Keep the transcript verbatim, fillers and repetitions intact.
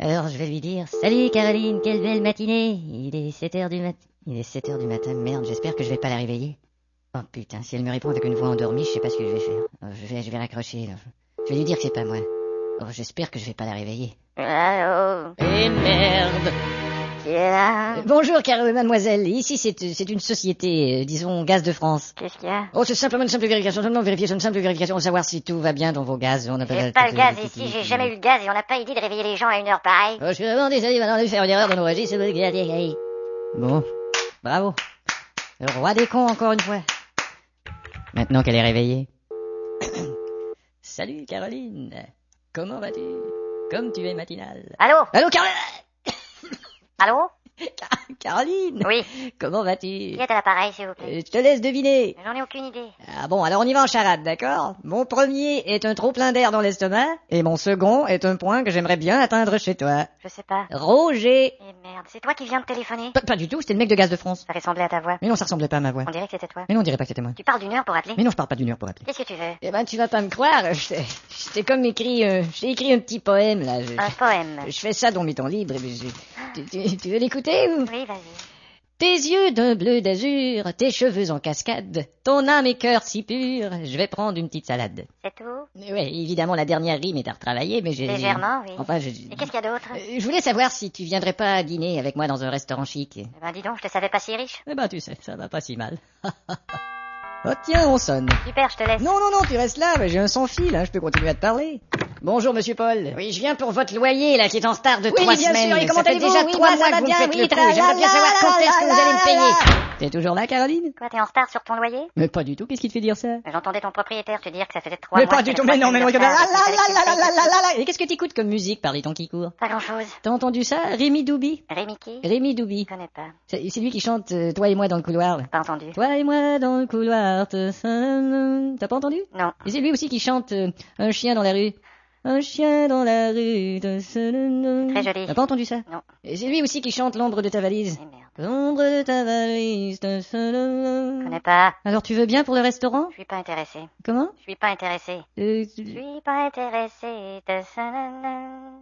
Alors je vais lui dire « Salut Caroline, quelle belle matinée !» Il est sept heures du matin. Il est sept heures du matin, merde, j'espère que je vais pas la réveiller. Oh putain, si elle me répond avec une voix endormie, je sais pas ce que je vais faire. Oh, je vais, je vais raccrocher, là. Je vais lui dire que c'est pas moi. Oh, j'espère que je vais pas la réveiller. Allô? Eh merde! Qui est là? Euh, Bonjour, car mademoiselle. Ici, c'est c'est une société, euh, disons, Gaz de France. Qu'est-ce qu'il y a? Oh, c'est simplement une simple vérification, seulement vérifier, c'est une simple vérification de savoir si tout va bien dans vos gaz. On n'a J'ai pas le gaz ici, j'ai jamais eu le gaz et on n'a pas idée de réveiller les gens à une heure pareille. Oh, je suis vraiment désolé, maintenant de faire une erreur dans nos registres. Bon, bravo. Le roi des cons, encore une fois. Maintenant qu'elle est réveillée. Salut, Caroline. Comment vas-tu? Comme tu es matinale. Allô? Allô, Caroline? Allô? Caroline? Oui. Comment vas-tu? Qui est à l'appareil, s'il vous plaît? Euh, Je te laisse deviner. J'en ai aucune idée. Ah bon, alors on y va en charade, d'accord? Mon premier est un trop plein d'air dans l'estomac, et mon second est un point que j'aimerais bien atteindre chez toi. Je sais pas. Roger. Eh merde, c'est toi qui viens de téléphoner? Pas, pas du tout, c'était le mec de Gaz de France. Ça ressemblait à ta voix. Mais non, ça ressemblait pas à ma voix. On dirait que c'était toi. Mais non, on dirait pas que c'était moi. Tu parles d'une heure pour appeler? Mais non, je parle pas d'une heure pour appeler. Qu'est-ce que tu veux? Eh ben, tu vas pas me croire, je t'ai je t'ai comme écrit, euh, j'ai écrit un petit poème, là. Je, Un poème. je fais ça dans mes temps libres, mais je- tu, tu- tu veux l'écouter ou? Oui, vas-y. Tes yeux d'un bleu d'azur, tes cheveux en cascade, ton âme et cœur si pur, je vais prendre une petite salade. C'est tout? Ouais, évidemment, la dernière rime est à retravailler, mais j'ai... Légèrement, oui. Enfin, je... Et qu'est-ce qu'il y a d'autre? Euh, je voulais savoir si tu viendrais pas dîner avec moi dans un restaurant chic. Eh ben dis donc, je te savais pas si riche. Eh ben, tu sais, ça va pas si mal. Oh tiens, on sonne. Super, je te laisse. Non, non, non, tu restes là, mais j'ai un sans fil, hein, je peux continuer à te parler. Bonjour, monsieur Paul. Oui, je viens pour votre loyer, là, qui est en retard de trois bien semaines. sûr, et comment ça fait allez-vous? déjà Oui, trois moi, mois ça va que vous me bien, faites oui, le coup. J'aimerais bien savoir quand est-ce que vous allez me payer. T'es toujours là, Caroline? Quoi, t'es en retard sur ton loyer? Mais pas du tout, qu'est-ce qui te fait dire ça? J'entendais ton propriétaire te dire que ça faisait trois Mais mois. pas que du t'avais tout, mais trois non, mais non, semaines de regarde, retard, la la qu'il fallait que la tu la payes. la la la. Et qu'est-ce que t'écoutes comme musique par les temps qui courent? Pas grand chose. T'as entendu ça? Rémi Doubi? Rémi qui? Rémi Doubi. Je connais pas. C'est c'est lui qui chante euh, Toi et moi dans le couloir. Pas entendu. Toi et moi dans le couloir. te- T'as pas entendu? Non. Et c'est lui aussi qui chante euh, Un chien dans la rue. Un chien dans la rue. te- Très joli. T'as pas entendu ça? Non. Et c'est lui aussi qui chante L'ombre de ta valise. Eh merde. L'ombre de ta valise. te- Je connais pas. Alors tu veux bien pour le restaurant? Je suis pas intéressé. Comment? Je suis pas intéressé. Euh, Je suis pas intéressé.